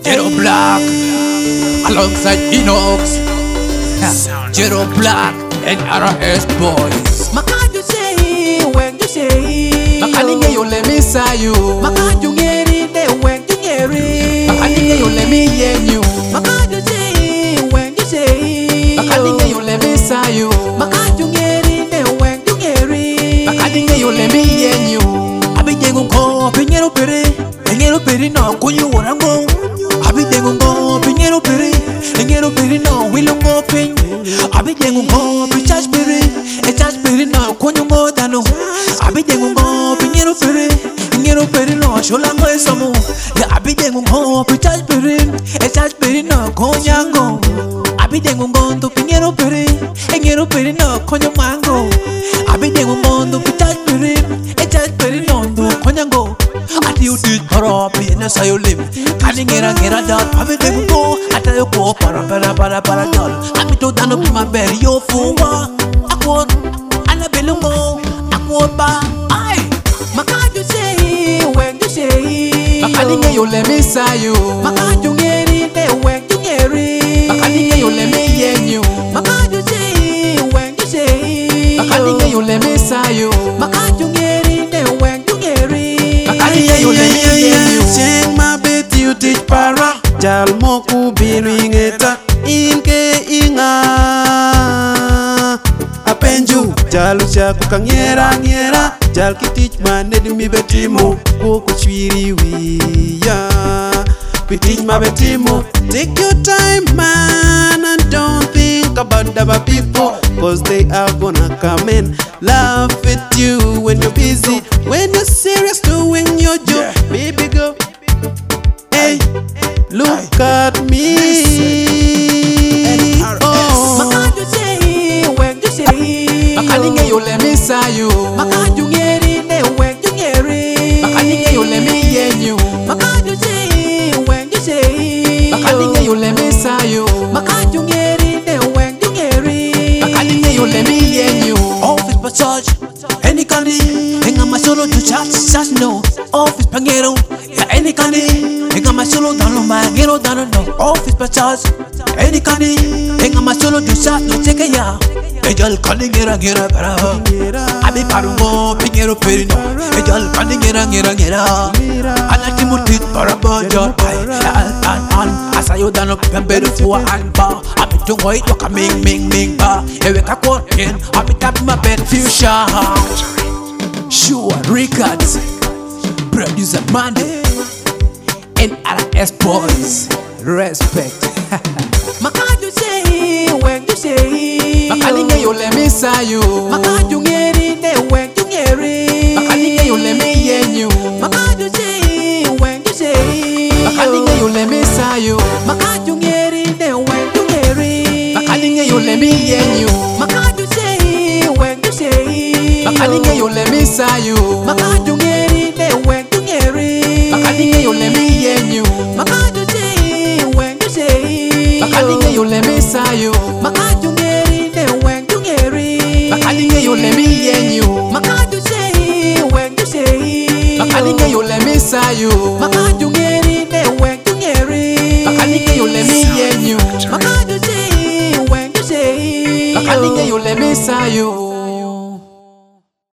Jero Black alongside Inox, Jero Black and RS Boys. Makaju say when you say Makaninge yo let me say you. Makaju ngeri de when you ngeri Makaninge yo let me yen you. Makaju say when you say Makaninge yo let me say you. Makaju ngeri de when you ngeri Makaninge yo let me yen you. Abijengu ko pinyero pere no kunyu warango. Abijengu ko pinyero pere no wilongo pin. Abijengu ko pichach pere no kunyu modano. Abijengu ko pinyero pere no sholango esomo. Ya abijengu ko pichach pere no konyango. Abijengu ko to pinyero pere no konyo mango. Abijengu ko to pichach pere no do konyango. Ati you did harapi na sayo lim. Kani ngera dot. Abijengu ko atayo ko para dol. Abito dano pima beri yo fuwa. Akwot anabelungo. Akwot ba. Ay. Makaju say when you say. Makaninge yo let me say you. Makaju ngeri de when you ngeri. Makaninge yo let me yen you. Makaju say when you say. Makaninge yo let me say you. Makaju ngeri de when you ngeri. Makaninge yo let me yen you. Cheng ma bet you teach para. Jal moku biringeta inke inga. Apenju jal chaku kangera. Jal kitich mane di mi betimo. Koko chwiri wiya. Pitich ma betimo. Take your time man and don't think about the other people. Cause they are gonna come and laugh at you when you're busy. When you're serious doing your job, baby go. Hey, look at me. Oh. Makaju say when you say. Makaninge yo let me say you. Makaju ngeri de when you ngeri. Makaninge yo let me yen you. Makaju say when you say. Makaninge yo let me say you. Makaju ngeri de when you ngeri. Makaninge yo let me yen you. Office passage, any candy. Henga masolo to chat no. Office pangero, ya any candy. Henga masolo dano mangero dano no. Office passage, any candy. Henga masolo to chat no take ya. Ejal candy gera para. Abi parungo pingero perino. Ejal candy gera. Anaki mutit para baja. An asayo dano pembero fuwa anba. Abi tungo it waka ming ba. Ewe kakworkin. Abi tap my bed fuchsia. Sure Records, producer Monday, and RS Boys. Respect. Makaju say when you say. Makaninge yo let me say you. Makaju ngeri de when you ngeri. Makaninge yo let me yen you. Makaju say when you say. Makaninge yo let me say you. Makaju ngeri de when you ngeri. Makaninge yo let me yen you. Makaju say when you say. Makaninge yo let me say you. Makaju ngeri de when you ngeri. Makaninge yo let me yen you. Makaju say when you say. Makaninge yo let me say you. Makaju ngeri de when you ngeri. Makaninge yo let me yen you. Makaju say when you say. Makaninge yo let me say you. Makaju ngeri de when you ngeri. Makaninge yo let me yen you. Makaju say when you say. Makaninge yo let me say you.